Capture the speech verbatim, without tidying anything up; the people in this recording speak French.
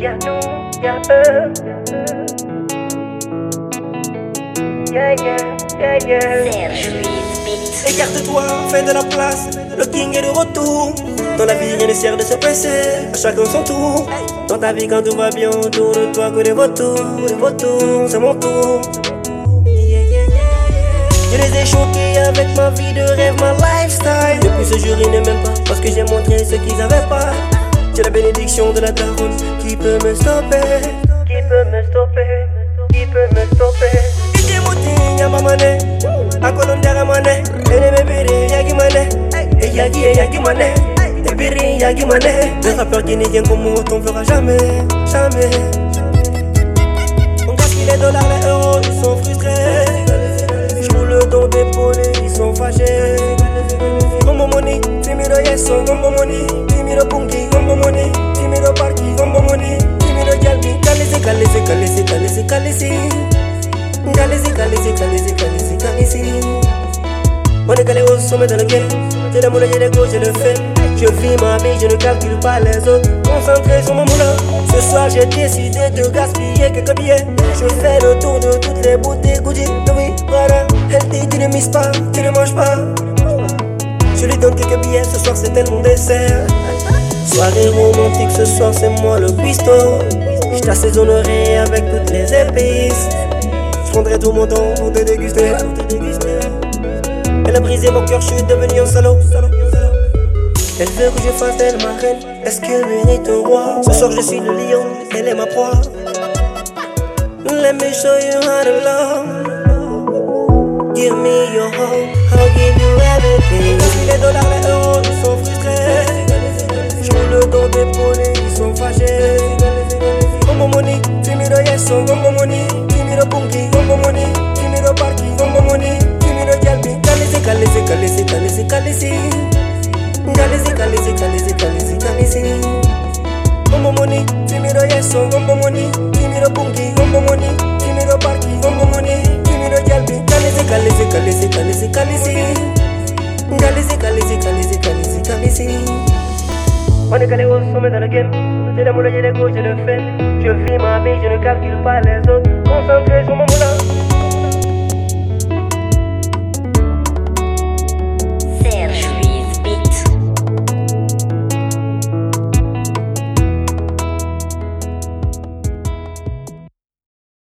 Y'a nous, y'a eux. Yeah, yeah, yeah, yeah. Serge Louise Beat. Écarte-toi, fais de la place, le king est de retour. Dans la vie, rien ne sert de se presser, à chacun son tour. Dans ta vie, quand tout va bien autour de toi, que des vautours, des vautours, c'est mon tour. Je les ai choqués avec ma vie de rêve, ma lifestyle. Depuis ce jour, ils ne m'aiment pas, parce que j'ai montré ce qu'ils avaient pas. J'ai la bénédiction de la daronne, qui peut me stopper? Qui peut me stopper? Qui peut me stopper? Y'a ma mané, a colondiara mané, et les bébés yagi mané, et yagi et yagi mané, et biri yagi mané. Les rappeurs guinéens comme moi t'en fera jamais, jamais. On gaspille les dollars, les euros, ils sont frustrés. J'roule dans des poulets, ils sont fâchés. Gombo money, timido yeso, gombo money, timido punky, gombo money, timido parky, gombo money, timido jalbi. Kalisi, kalisi, kalisi, kalisi, kalisi. Kalisi, kalisi, kalisi, kalisi, kalisi. On est calé au sommet dans le game. J'ai la moula, j'ai les go, j'ai le fait. Je vis ma vie, je ne calcule pas les autres. Concentré sur mon moulin. Ce soir j'ai décidé de gaspiller quelques billets. Je fais le tour de toutes les boutiques Gucci, Louis, Prada. Elle dit tu ne misses pas, tu ne manges pas. Je lui donne quelques billets, ce soir c'est elle mon dessert. Soirée romantique, ce soir c'est moi le cuistot. Je t'assaisonnerai avec toutes les épices. Je prendrai tout mon temps pour te déguster. Elle a brisé mon cœur, je suis devenu un salaud. Elle veut que je fasse d'elle ma reine. Est-ce qu'elle mérite un roi? Ce soir je suis le lion, elle est ma proie. Let me show you how to love. Give me your heart, I'll give you everything. Les dollars, les euros, ils sont frustrés. J'roule dans des poulets, ils sont fâchés. Gombo money, timido yeso, gombo money. Timido punky, gombo money. Timido parky, gombo money. Timido jalbi. Kalisi, kalisi, kalisi, kalisi, kalisi. Kalisi, kalisi, kalisi, kalisi, kalisi. Gombo money, timido yeso, gombo money. Timido punky, gombo money. Timido parky, gombo money. Timido jalbi. Kalisi, kalisi, kalisi, kalisi, kalisi. Kalisi, kalisi, kalisi, kalisi, kalisi. On est calé au sommet dans le game. J'ai la moula, j'ai les go, j'ai le fait. Je vis ma vie, je ne calcule pas les autres. Concentré sur mon moulin.